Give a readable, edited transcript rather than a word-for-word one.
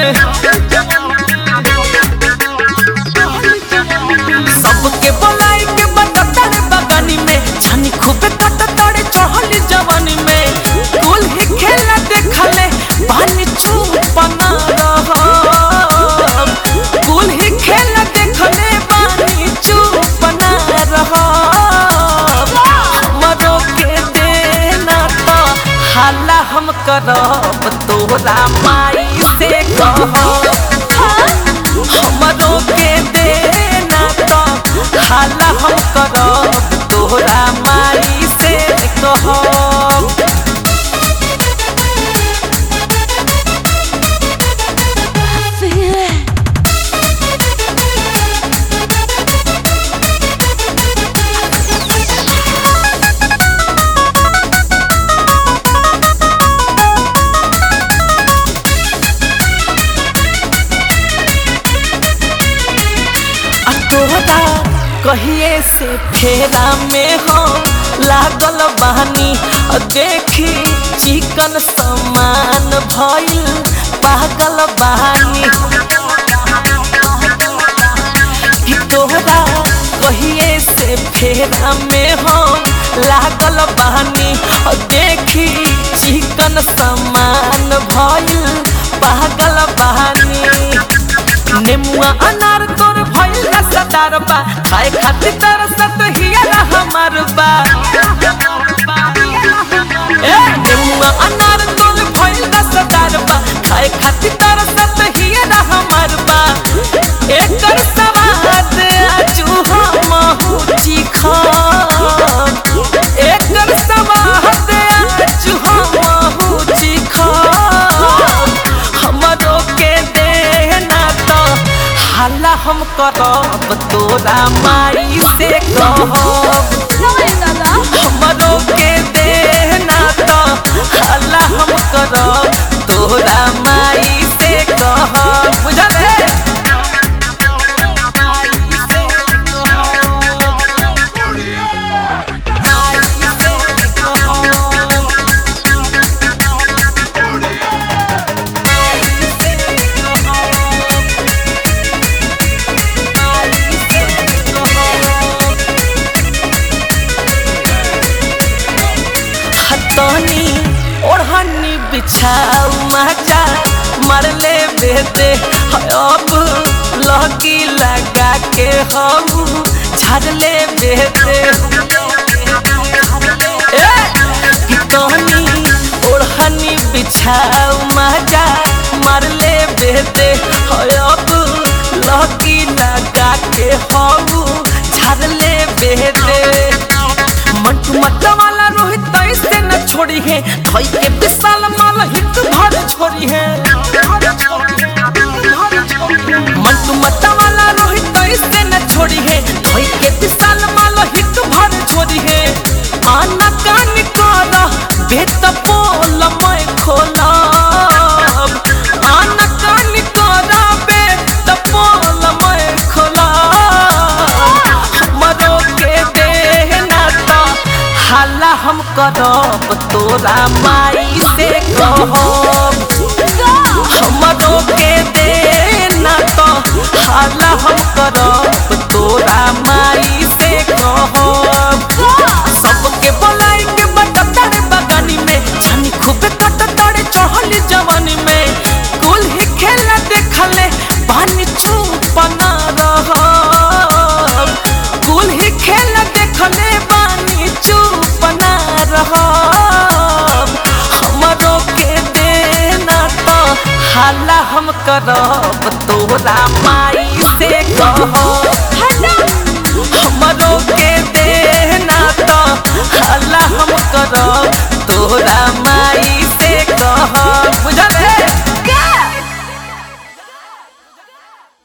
सबके बोलाई के बटतर बगनी में छानी खूबे कटतड़े चढ़ली जवानी में कुल ही खेला देखले पानी छुपना रहब कुल ही खेला देखले पानी छुपना रहब हमरो के देना तो हाला हम करब तोरा माई से कहब हमरो के देना तो हाला हम करब तोरा माई से कहब तोहरा कहिए से फेरा में हम लागल बहानी देखी चिकन समान भइल पागल बहानी कि तोहरा कहिए से फेरा में हम लागल बहानी देखी चिकन समान भइल पागल बहानी नेमुआ अनार तोर भइल रसदार बा खाए खातिर तरसत हिया हमार बा ए नेमुआ अनार तोर भइल रसदार बा खाए खातिर तरसत हिया हमार बा एकर स्वाद आजू हम हुची खाब एकर स्वाद आजू हम हुची खाब हमरो के देना तो हाला हम करब तोरा माई से कहब हमरो के देना तो हाला हम करब तोरा माई से कहब बुझल है तनी ओढ़नी बिछाऊ मचा मरले बेटे अब लगी लगा के हम झड़ले बेटे कि तनी ओढ़नी बिछाऊ मचा मरले बेटे अब लगी लगा के हम झड़ले बेटे मंटू मट्टा वाला रोहित से न छोड़ी है धोई के विशाल माल हिट भर छोड़ी है मंटू मट्टा वाला रोहित से न छोड़ी है धोई के विशाल माल हिट भर छोड़ी है आना कान कर बेत पोल मैं खोलब आना कान कर बेत पोल मैं खोलब हमरो के देना तो हाला हम करब तोरा माई से कहब हमरो के देना तो हाला हम करब तोरा माई से कहब सबके बोलाई के बटतर बगनी में छानी खूबे कटतड़े चढ़ली जवानी में कुल ही खेला देखले पानी छुपना रहब कुल ही खेला देखले पानी छुपना रहब हमरो के देना तो हाला हम करब तोरा माई से कहब हमरो के देना तो हाला हम करब तोरा माई से कहब